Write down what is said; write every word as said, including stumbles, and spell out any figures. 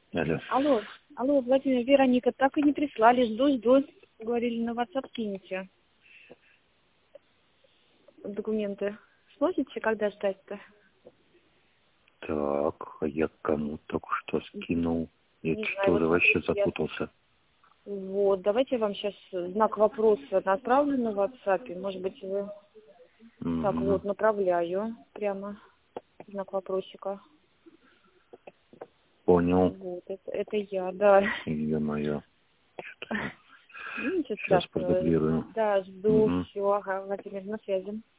Алло. Алло, алло, Владимир, Вероника, так и не прислали, жду, жду. Говорили, на WhatsApp кинете документы. Сможете, когда ждать-то? Так, а я кому только что скинул? Я Не что-то знаю, уже вот вообще я- запутался. Вот, давайте я вам сейчас знак вопроса отправлю на WhatsApp. Может быть, вы... Так, Мгм. вот, направляю прямо знак вопросика. Понял. Вот, это, это я, да. Ё-моё. Что-то я Ну, ничего сейчас страшного. продублирую. Да, жду, Мгм. все, ага, Владимир, на связи.